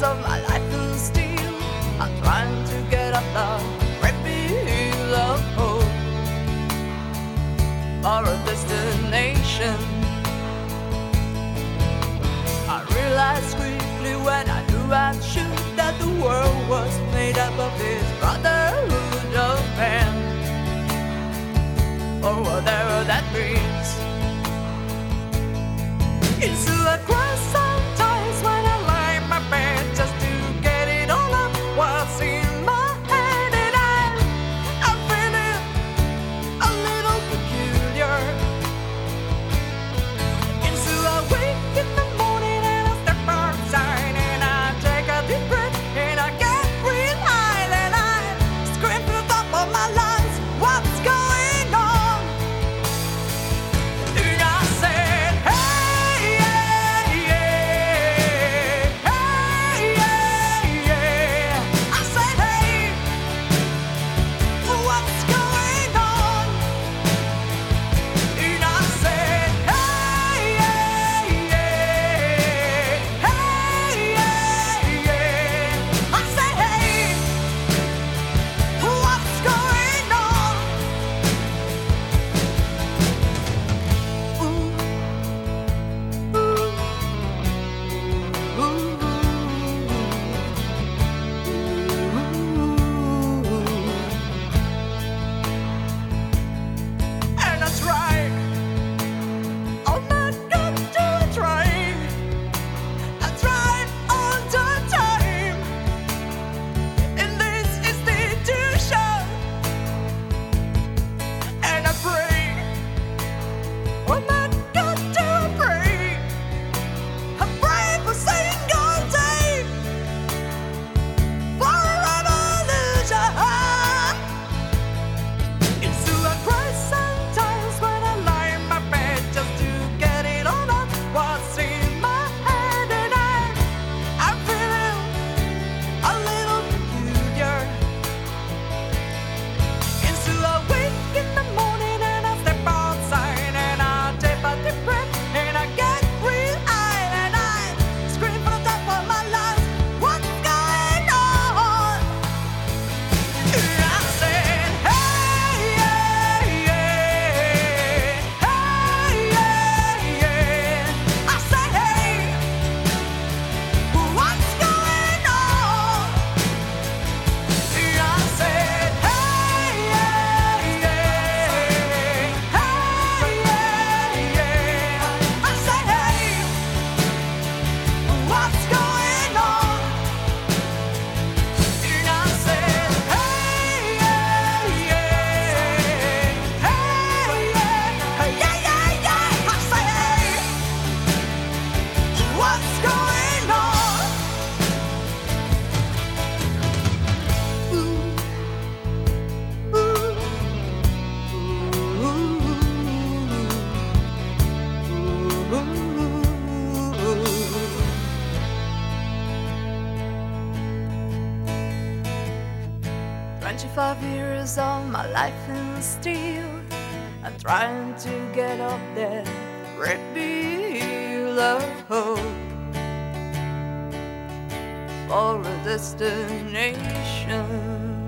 of my life in steel. I'm trying to get up the great wheel of hope for a destination. I realized quickly when I knew I should that the world was made up of this brotherhood of man, or whatever that means. Into a cry sometimes when I lie in my bed just to get it all up what's in my head, and I'm feeling a little peculiar. Into a wake in the morning and I step outside and I take a deep breath and I get real high and I scream to the top of my lungs, what's going on? And I said, hey, yeah, yeah, hey, yeah, yeah. I said, hey, what's going on? And I said, hey, yeah, yeah, hey, yeah, yeah. I said, hey, what's going on? And I tried. Oh my God, do I try? I tried all the time in this institution, and I pray. Oh my God, do I pray? I pray for single day for a revolution. Into a cry sometimes when I lie in my bed just to get it all up what's in my head, and I'm feeling a little peculiar. Into a wake in the morning and I step outside and I take a deep breath and I get real high and I scream from the top of my lungs, what's going on? And I said, hey, yeah, yeah, hey, yeah, yeah. I said, hey, what's going on? And I said, hey, yeah, yeah, hey, yeah, yeah. I said, hey, what's going on? And I said, hey, yeah, yeah, hey, yeah, yeah, yeah. I said, hey, what's going on? Ooh. 25 years of my life in steel. I'm trying to get up that red wheel of hope for a destination.